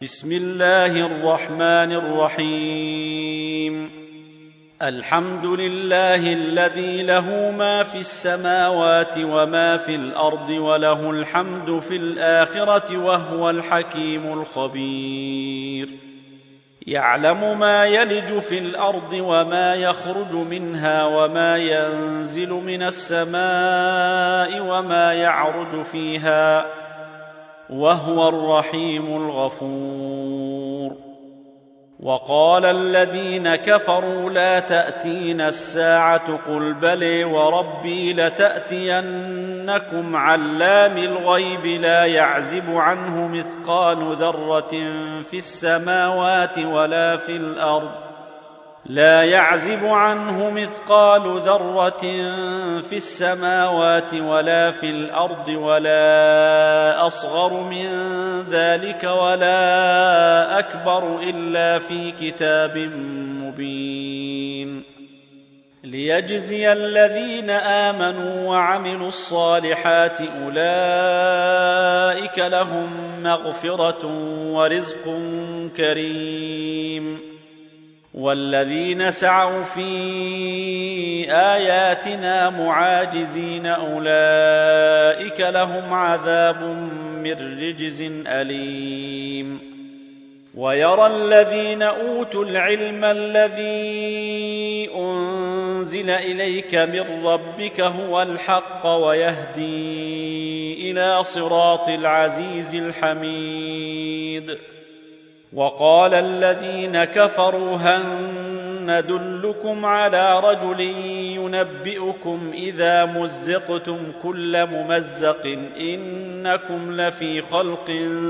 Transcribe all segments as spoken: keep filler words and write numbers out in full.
بسم الله الرحمن الرحيم. الحمد لله الذي له ما في السماوات وما في الأرض وله الحمد في الآخرة وهو الحكيم الخبير. يعلم ما يلج في الأرض وما يخرج منها وما ينزل من السماء وما يعرج فيها وهو الرحيم الغفور. وقال الذين كفروا لا تأتينا الساعة قل بلى وربي لتأتينكم علام الغيب لا يعزب عنه مثقال ذرة في السماوات ولا في الأرض لا يعزب عنه مثقال ذرة في السماوات ولا في الأرض ولا أصغر من ذلك ولا أكبر إلا في كتاب مبين. ليجزي الذين آمنوا وعملوا الصالحات أولئك لهم مغفرة ورزق كريم. والذين سعوا في آياتنا معاجزين أولئك لهم عذاب من رجز أليم. ويرى الذين أوتوا العلم الذي أنزل إليك من ربك هو الحق ويهدي إلى صراط العزيز الحميد. وقال الذين كفروا هل ندلكم على رجل ينبئكم إذا مزقتم كل ممزق إنكم لفي خلق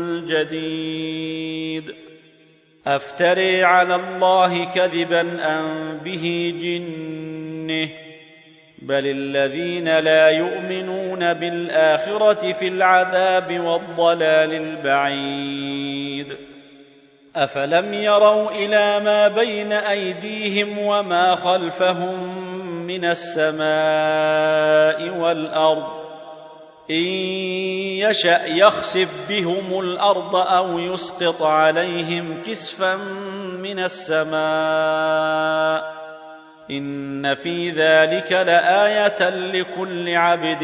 جديد أفتري على الله كذبا أم به جنة بل الذين لا يؤمنون بالآخرة في العذاب والضلال البعيد. أفلم يروا إلى ما بين أيديهم وما خلفهم من السماء والأرض إن يشأ يخسف بهم الأرض أو يسقط عليهم كسفا من السماء إن في ذلك لآية لكل عبد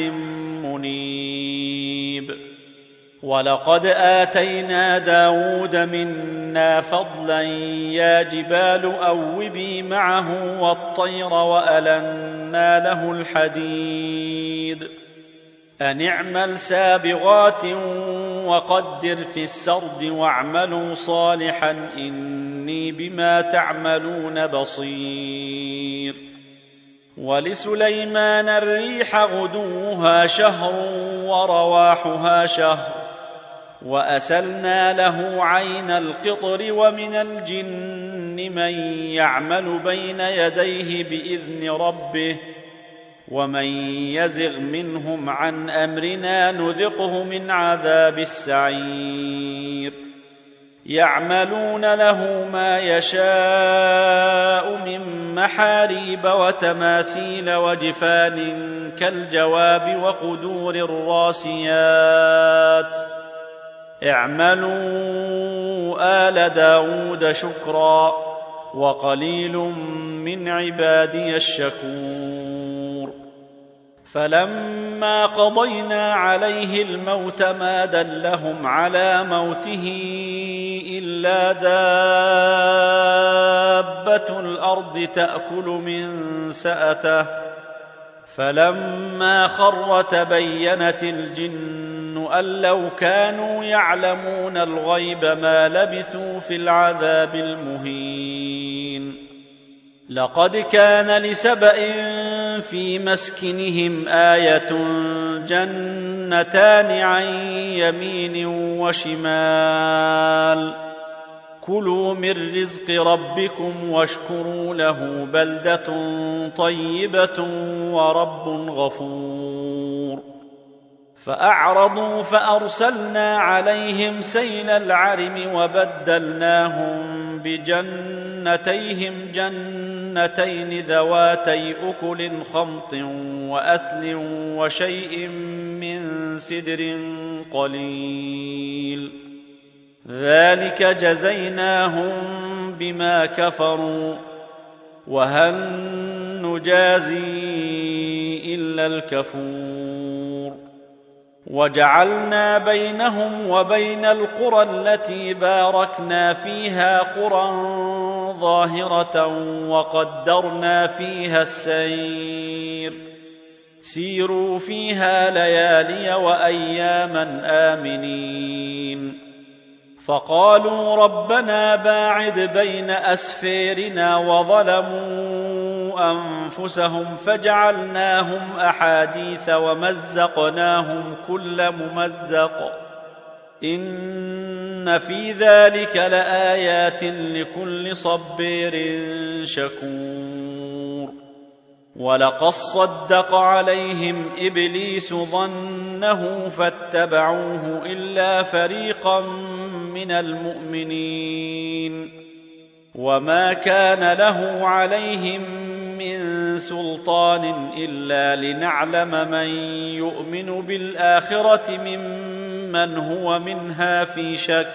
منيب. ولقد آتينا داود منا فضلا يا جبال أوبي معه والطير وألنا له الحديد أن اعمل سابغات وقدر في السرد واعملوا صالحا إني بما تعملون بصير. ولسليمان الريح غدوها شهر ورواحها شهر وأسلنا له عين القطر ومن الجن من يعمل بين يديه بإذن ربه ومن يزغ منهم عن أمرنا نذقه من عذاب السعير. يعملون له ما يشاء من محاريب وتماثيل وجفان كالجواب وقدور الراسيات اعملوا آل داود شكرا وقليل من عبادي الشكور. فلما قضينا عليه الموت ما دلهم على موته إلا دابة الأرض تأكل من سأته فلما خر تبينت الجن أن لو كانوا يعلمون الغيب ما لبثوا في العذاب المهين. لقد كان لسبإ في مسكنهم آية جنتان عن يمين وشمال كلوا من رزق ربكم واشكروا له بلدة طيبة ورب غفور. فأعرضوا فأرسلنا عليهم سيل العرم وبدلناهم بجنتيهم جنتين ذواتي أكل خمط وأثل وشيء من سدر قليل ذلك جزيناهم بما كفروا وهل نجازي إلا الكفور وجعلنا بينهم وبين القرى التي باركنا فيها قرى ظاهرة وقدرنا فيها السير سيروا فيها ليالي وأياما آمنين فقالوا ربنا باعد بين أسفيرنا وظلموا أنفسهم فجعلناهم أحاديث ومزقناهم كل ممزق إن في ذلك لآيات لكل صبير شكور ولقد صدق عليهم إبليس ظنه فاتبعوه إلا فريقا من المؤمنين وما كان له عليهم من سلطان إلا لنعلم من يؤمن بالآخرة ممن هو منها في شك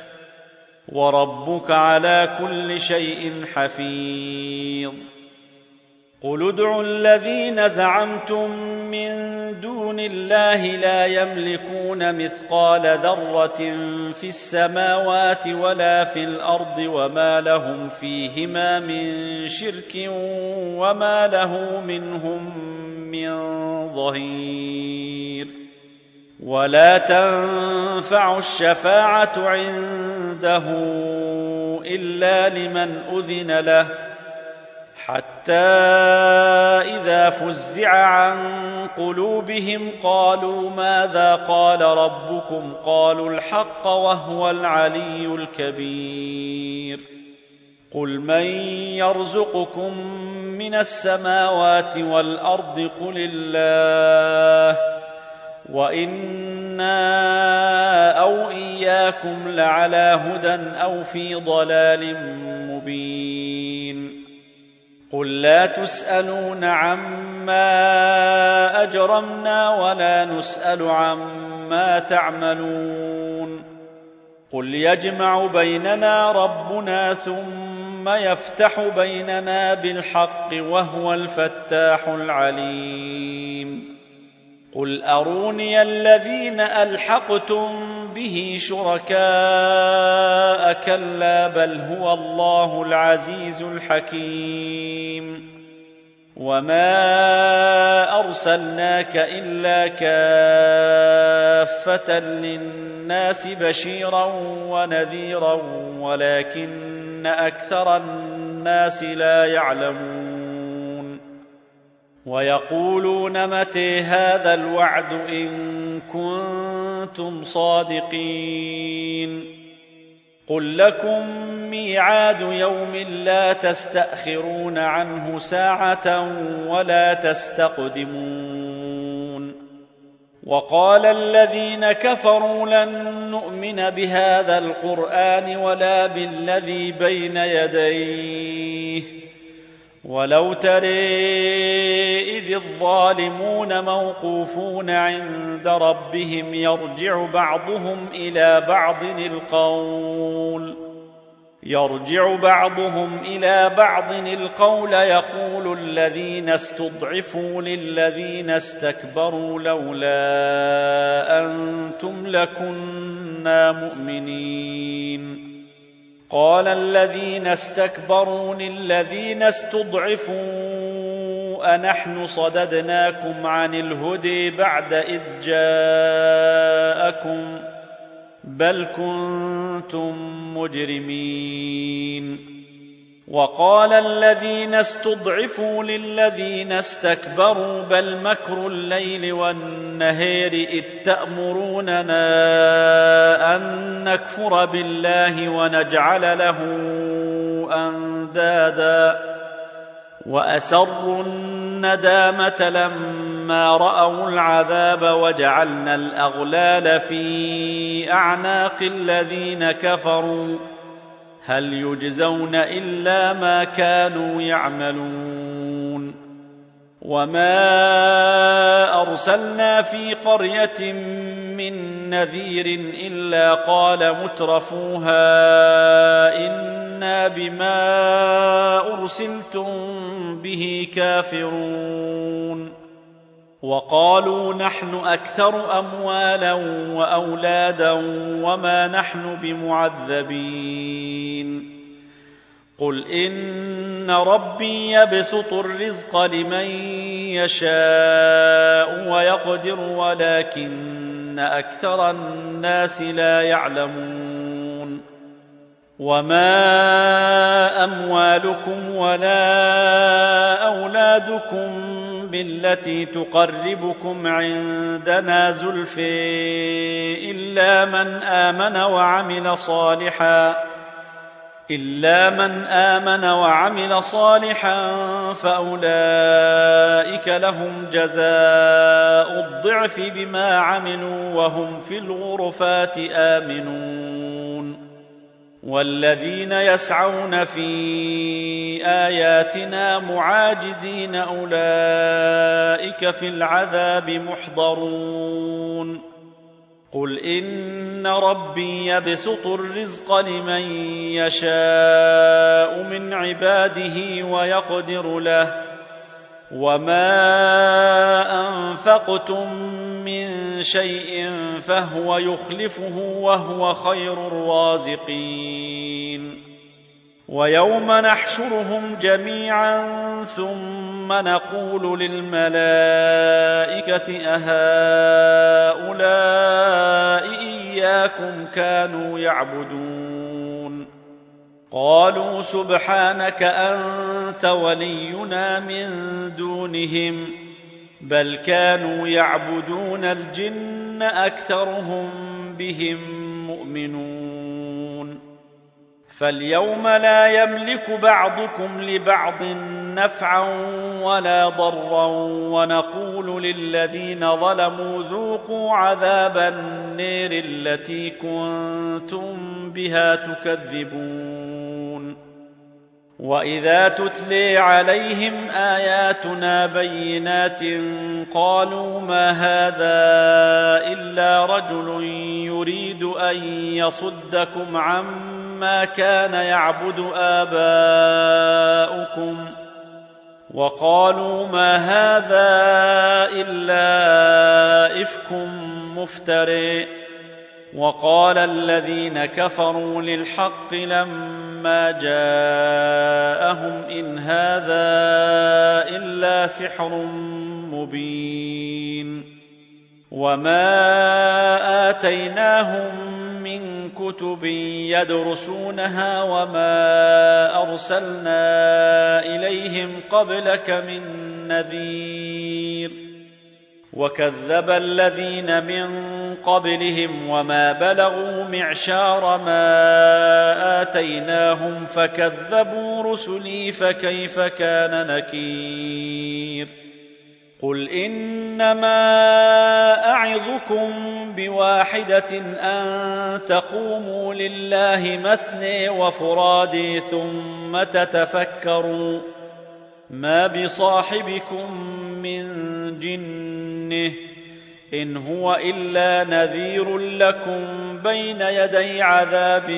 وربك على كل شيء حفيظ قل ادعوا الذين زعمتم من دون الله لا يملكون مثقال ذرة في السماوات ولا في الأرض وما لهم فيهما من شرك وما له منهم من ظهير ولا تنفع الشفاعة عنده إلا لمن أذن له حتى إذا فزع عن قلوبهم قالوا ماذا قال ربكم قالوا الحق وهو العلي الكبير قل من يرزقكم من السماوات والأرض قل الله وإنا أو إياكم لعلى هدى أو في ضلال مبين قل لا تسألون عما أجرمنا ولا نسأل عما تعملون قل يجمع بيننا ربنا ثم يفتح بيننا بالحق وهو الفتاح العليم قل أروني الذين ألحقتم به شركاء كلا بل هو الله العزيز الحكيم وما أرسلناك إلا كافة للناس بشيرا ونذيرا ولكن أكثر الناس لا يعلمون ويقولون متى هذا الوعد إن كنتم صادقين قل لكم ميعاد يوم لا تستأخرون عنه ساعة ولا تستقدمون وقال الذين كفروا لن نؤمن بهذا القرآن ولا بالذي بين يديه ولو ترى إذ الظالمون موقوفون عند ربهم يرجع بعضهم إلى بعض القول يرجع بعضهم إلى بعض القول يقول الذين استضعفوا للذين استكبروا لولا أنتم لكنا مؤمنين قال الذين استكبروا للذين استضعفوا أنحن صددناكم عن الهدى بعد إذ جاءكم بل كنتم مجرمين وقال الذين استضعفوا للذين استكبروا بل مكر الليل والنهار إذ تأمروننا أن نكفر بالله ونجعل له أندادا وأسروا الندامة لما رأوا العذاب وجعلنا الأغلال في أعناق الذين كفروا هل يجزون إلا ما كانوا يعملون وما أرسلنا في قرية من نذير إلا قال مترفوها إنا بما أرسلتم به كافرون وقالوا نحن أكثر أموالا وأولادا وما نحن بمعذبين قل إن ربي يبسط الرزق لمن يشاء ويقدر ولكن أكثر الناس لا يعلمون وما أموالكم ولا أولادكم بالتي تقربكم عندنا زلفى إلا من آمن وعمل صالحا إلا من آمن وعمل صالحا فأولئك لهم جزاء الضعف بما عملوا وهم في الغرفات آمنون والذين يسعون في آياتنا معاجزين أولئك في العذاب محضرون قل إن ربي يبسط الرزق لمن يشاء من عباده ويقدر له وما أنفقتم من شيء فهو يخلفه وهو خير الرازقين ويوم نحشرهم جميعا ثم نقول للملائكة أهؤلاء إياكم كانوا يعبدون قالوا سبحانك أنت ولينا من دونهم بل كانوا يعبدون الجن أكثرهم بهم مؤمنون فاليوم لا يملك بعضكم لبعض نفعا ولا ضرا ونقول للذين ظلموا ذوقوا عذاب النير التي كنتم بها تكذبون وإذا تتلي عليهم آياتنا بينات قالوا ما هذا إلا رجل يريد أن يصدكم عما كان يعبد آباؤكم وقالوا ما هذا إلا إفك مفترٍ وقال الذين كفروا للحق لما جاءهم إن هذا إلا سحر مبين وما آتيناهم من كتب يدرسونها وما أرسلنا إليهم قبلك من نذير وكذب الذين من قبلهم وما بلغوا معشار ما آتيناهم فكذبوا رسلي فكيف كان نكير قل إنما أعظكم بواحدة أن تقوموا لله مثني وفرادي ثم تتفكروا ما بصاحبكم من جنه إن هو إلا نذير لكم بين يدي عذاب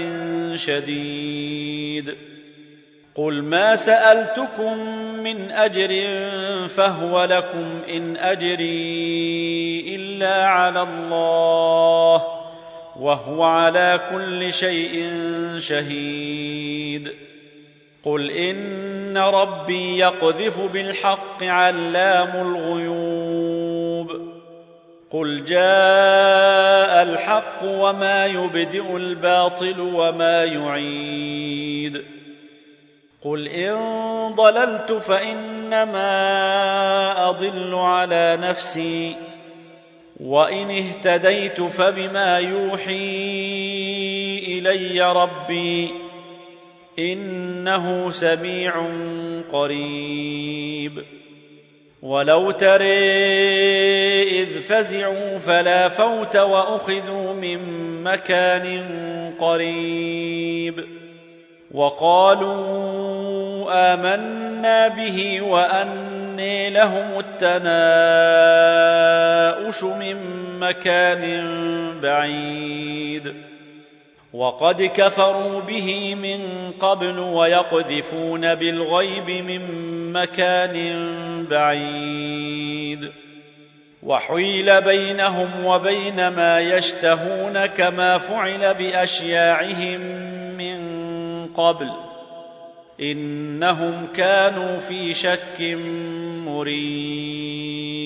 شديد قل ما سألتكم من أجر فهو لكم إن أجري إلا على الله وهو على كل شيء شهيد قل إن ربي يقذف بالحق علام الغيوب قل جاء الحق وما يبدئ الباطل وما يعيد قل إن ضللت فإنما أضل على نفسي وإن اهتديت فبما يوحي إلي ربي إنه سميع قريب ولو ترى إذ فزعوا فلا فوت وأخذوا من مكان قريب وقالوا آمنا به وأنا وأني لهم التناؤش من مكان بعيد وقد كفروا به من قبل ويقذفون بالغيب من مكان بعيد وحيل بينهم وبين ما يشتهون كما فعل بأشياعهم من قبل إنهم كانوا في شك مريب